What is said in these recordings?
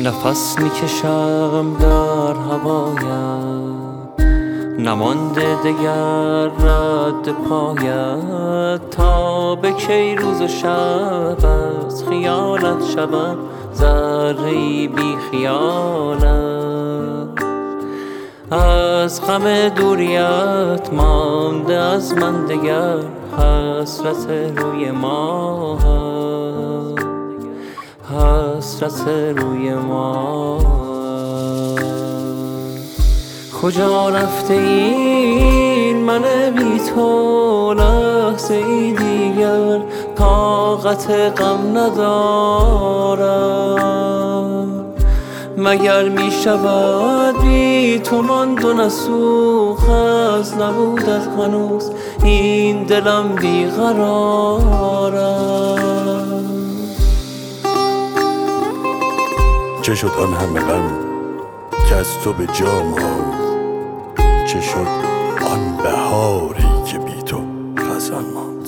نفس میکشم در هوایت، نمانده دگر رد پایت. تا به کی روز و شب از خیالت شوم ذره‌ای بی خیالت. از غم دوریت مانده از من دگر حسرت روی ما، حسرت روی ما. کجا رفته این من بی تو؟ لحظه ای دیگر طاقت غم ندارم. مگر می شود بی تو ماند و نسوخ از نبودت هنوز این دلم بی قرارم. چه شد آن همه غم که از تو به جا ماند؟ چه شد آن بهاری که بی تو خزان ماند؟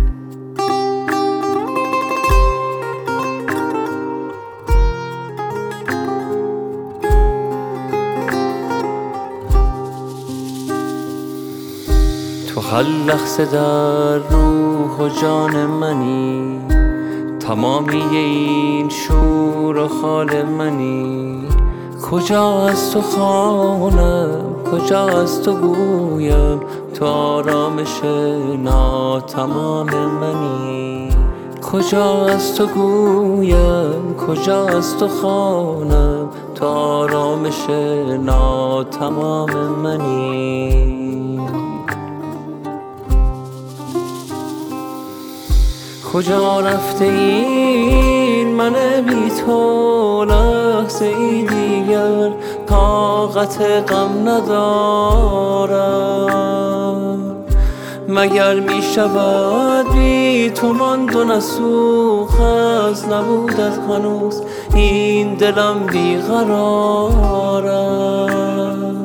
تو هر لحظه در روح و جان منی، تمامی این شور و خال منی. کجا از تو خوانم، کجا از تو گویم، تو آرامش ناتمام منی. کجا از تو گویم، کجا از تو خوانم، تو آرامش ناتمام منی. کجا رفته این من بی تو؟ لحظه ای دیگر طاقت غم ندارم. مگر می شود بی تو ماند و نسوخ از نبودت هنوز این دلم بی قرارم.